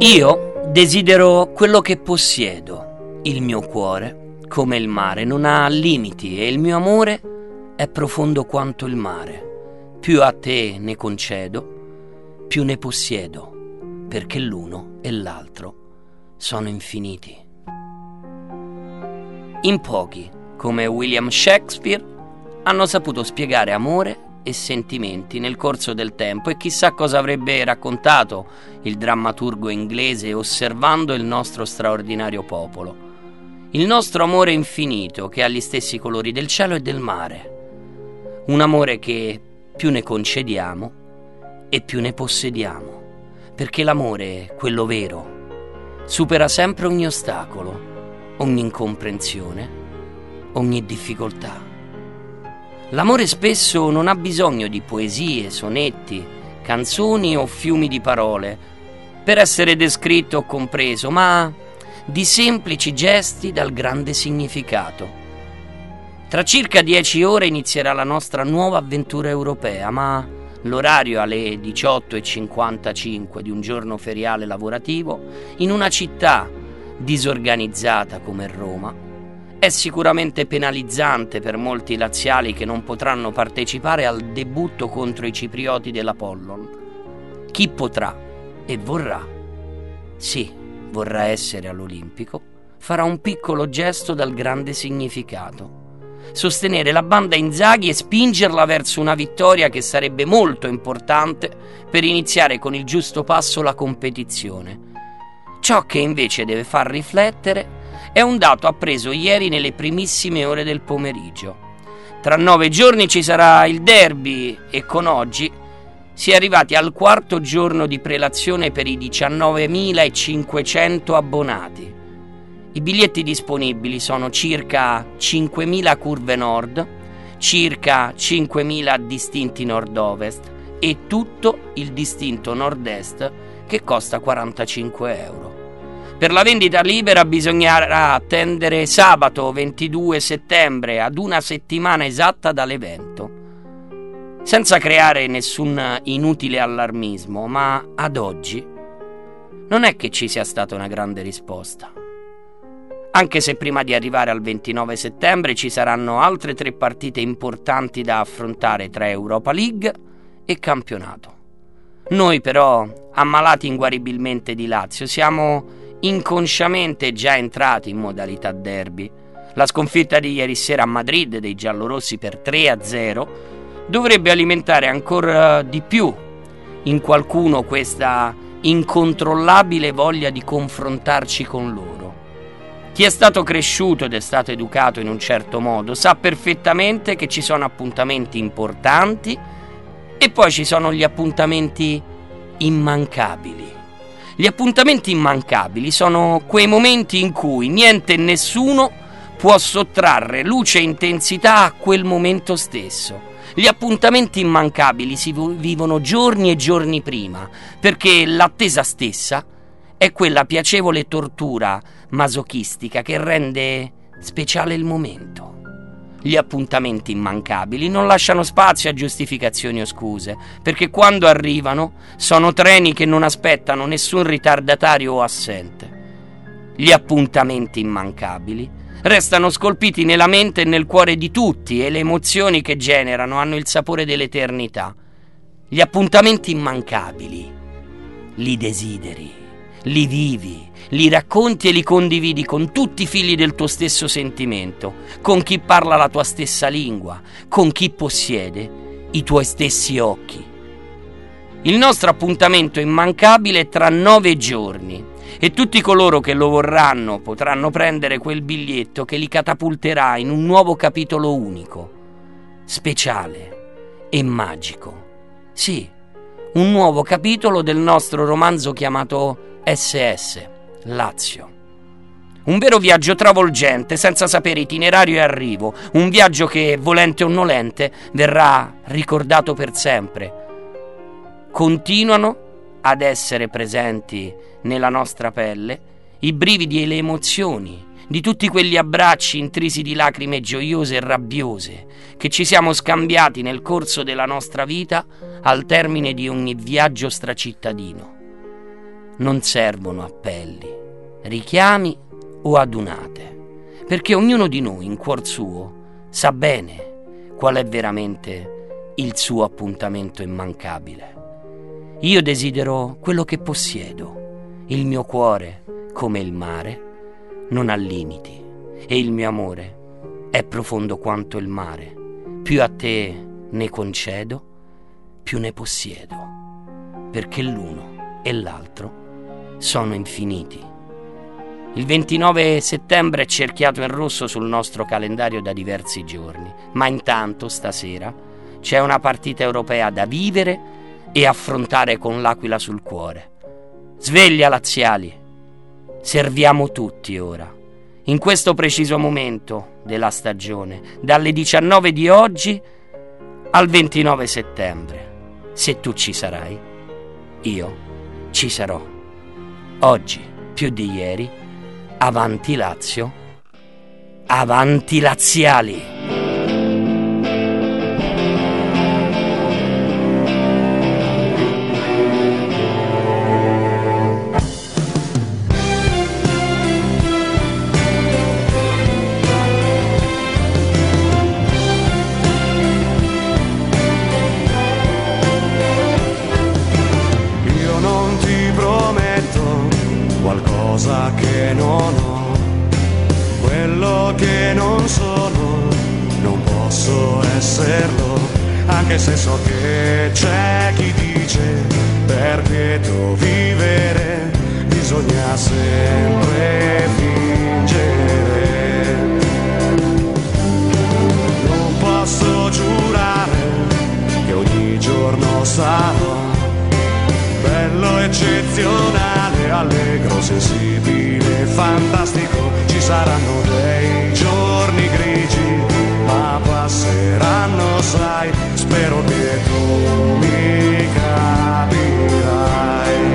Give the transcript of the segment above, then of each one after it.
Io desidero quello che possiedo. Il mio cuore, come il mare, non ha limiti e il mio amore è profondo quanto il mare. Più a te ne concedo, più ne possiedo, perché l'uno e l'altro sono infiniti. In pochi, come William Shakespeare, hanno saputo spiegare amore e sentimenti nel corso del tempo, e chissà cosa avrebbe raccontato il drammaturgo inglese osservando il nostro straordinario popolo. Il nostro amore infinito che ha gli stessi colori del cielo e del mare. Un amore che più ne concediamo e più ne possediamo, perché l'amore, quello vero, supera sempre ogni ostacolo, ogni incomprensione, ogni difficoltà. L'amore spesso non ha bisogno di poesie, sonetti, canzoni o fiumi di parole per essere descritto o compreso, ma di semplici gesti dal grande significato. Tra circa 10 ore inizierà la nostra nuova avventura europea, ma l'orario alle 18:55 di un giorno feriale lavorativo in una città disorganizzata come Roma è sicuramente penalizzante per molti laziali che non potranno partecipare al debutto contro i ciprioti dell'Apollon. Chi potrà e vorrà, sì, vorrà essere all'Olimpico, farà un piccolo gesto dal grande significato. Sostenere la banda Inzaghi e spingerla verso una vittoria che sarebbe molto importante per iniziare con il giusto passo la competizione. Ciò che invece deve far riflettere è un dato appreso ieri nelle primissime ore del pomeriggio. Tra 9 giorni ci sarà il derby e con oggi si è arrivati al quarto giorno di prelazione per i 19.500 abbonati. I biglietti disponibili sono circa 5.000 curve nord, circa 5.000 distinti nord-ovest e tutto il distinto nord-est che costa 45 euro. Per la vendita libera bisognerà attendere sabato 22 settembre, ad una settimana esatta dall'evento. Senza creare nessun inutile allarmismo, ma ad oggi non è che ci sia stata una grande risposta. Anche se prima di arrivare al 29 settembre ci saranno altre 3 partite importanti da affrontare tra Europa League e campionato. Noi però, ammalati inguaribilmente di Lazio, siamo inconsciamente già entrati in modalità derby. La sconfitta di ieri sera a Madrid dei giallorossi per 3-0 dovrebbe alimentare ancora di più in qualcuno questa incontrollabile voglia di confrontarci con loro. Chi è stato cresciuto ed è stato educato in un certo modo sa perfettamente che ci sono appuntamenti importanti e poi ci sono gli appuntamenti immancabili. Gli appuntamenti immancabili sono quei momenti in cui niente e nessuno può sottrarre luce e intensità a quel momento stesso. Gli appuntamenti immancabili si vivono giorni e giorni prima, perché l'attesa stessa è quella piacevole tortura masochistica che rende speciale il momento. Gli appuntamenti immancabili non lasciano spazio a giustificazioni o scuse, perché quando arrivano sono treni che non aspettano nessun ritardatario o assente. Gli appuntamenti immancabili restano scolpiti nella mente e nel cuore di tutti e le emozioni che generano hanno il sapore dell'eternità. Gli appuntamenti immancabili li desideri, li vivi, li racconti e li condividi con tutti i figli del tuo stesso sentimento, con chi parla la tua stessa lingua, con chi possiede i tuoi stessi occhi. Il nostro appuntamento immancabile è tra 9 giorni e tutti coloro che lo vorranno potranno prendere quel biglietto che li catapulterà in un nuovo capitolo unico, speciale e magico. Sì, un nuovo capitolo del nostro romanzo chiamato SS, Lazio. Un vero viaggio travolgente, senza sapere itinerario e arrivo, un viaggio che, volente o nolente, verrà ricordato per sempre. Continuano ad essere presenti nella nostra pelle i brividi e le emozioni di tutti quegli abbracci intrisi di lacrime gioiose e rabbiose che ci siamo scambiati nel corso della nostra vita al termine di ogni viaggio stracittadino. non servono appelli, richiami o adunate, perché ognuno di noi in cuor suo sa bene qual è veramente il suo appuntamento immancabile. Io desidero quello che possiedo, il mio cuore, come il mare, non ha limiti e il mio amore è profondo quanto il mare. Più a te ne concedo, più ne possiedo, perché l'uno e l'altro sono infiniti. Il 29 settembre è cerchiato in rosso sul nostro calendario da diversi giorni, ma intanto stasera c'è una partita europea da vivere e affrontare con l'aquila sul cuore. Sveglia laziali! Serviamo tutti ora, in questo preciso momento della stagione, dalle 19 di oggi al 29 settembre. Se tu ci sarai, io ci sarò. Oggi, più di ieri, avanti Lazio, avanti laziali! Qualcosa che non ho, quello che non sono, non posso esserlo, anche se so che c'è chi dice per quieto vivere bisogna sempre fingere. Non posso giurare che ogni giorno sarò bello, eccezionale, allegro, sensibile, fantastico. Ci saranno dei giorni grigi, ma passeranno, sai, spero che tu mi capirai.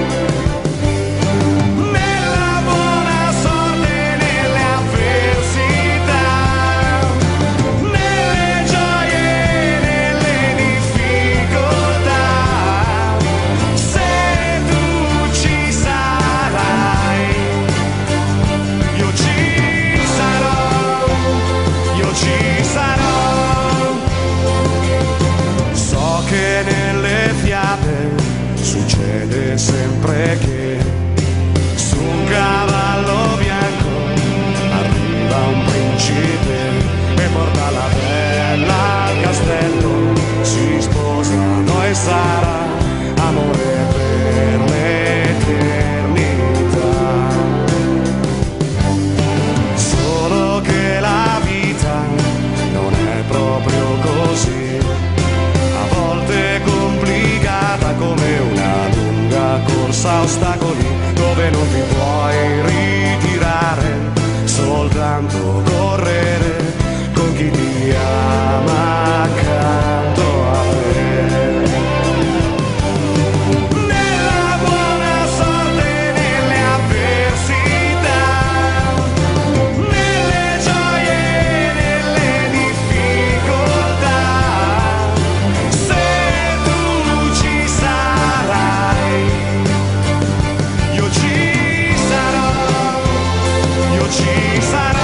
Nella buona sorte, nelle avversità, nelle gioie, nelle difficoltà, ci sarò. So che nelle fiabe succede sempre che su un cavallo bianco arriva un principe e porta la bella al castello, si sposano e sarà amore per l'eternità. Solo che la vita non è proprio così, a volte complicata come una lunga corsa a ostacoli, dove non ti puoi ritirare, soltanto correre con chi ti ama accanto a te. Nella buona sorte, nelle avversità, nelle gioie, nelle difficoltà, se tu ci sarai, io ci sarò, io ci sarò.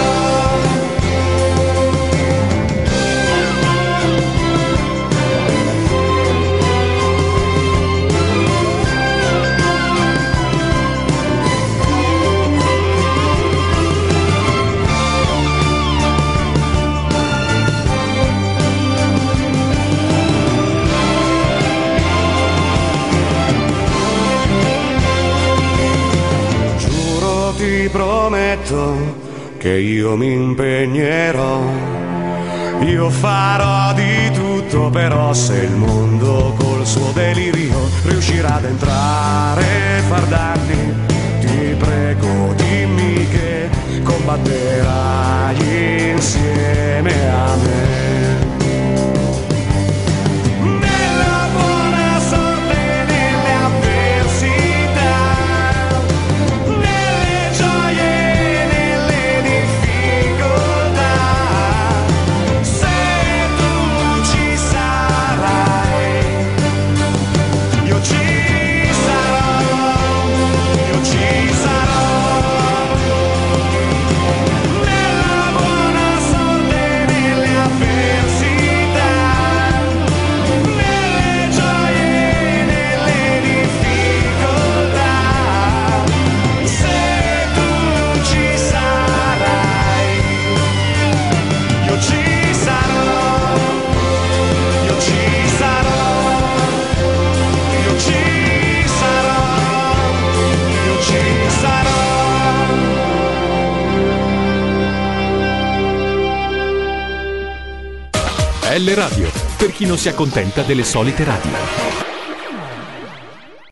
Giuro, ti prometto che io mi impegnerò, io farò di tutto, però se il mondo col suo delirio riuscirà ad entrare e far danni, ti prego dimmi che combatterai insieme a me. Nella buona sorte, nelle avversità, nelle gioie, nelle difficoltà, se tu ci sarai, io ci sarò, RPL Radio, per chi non si accontenta delle solite radio.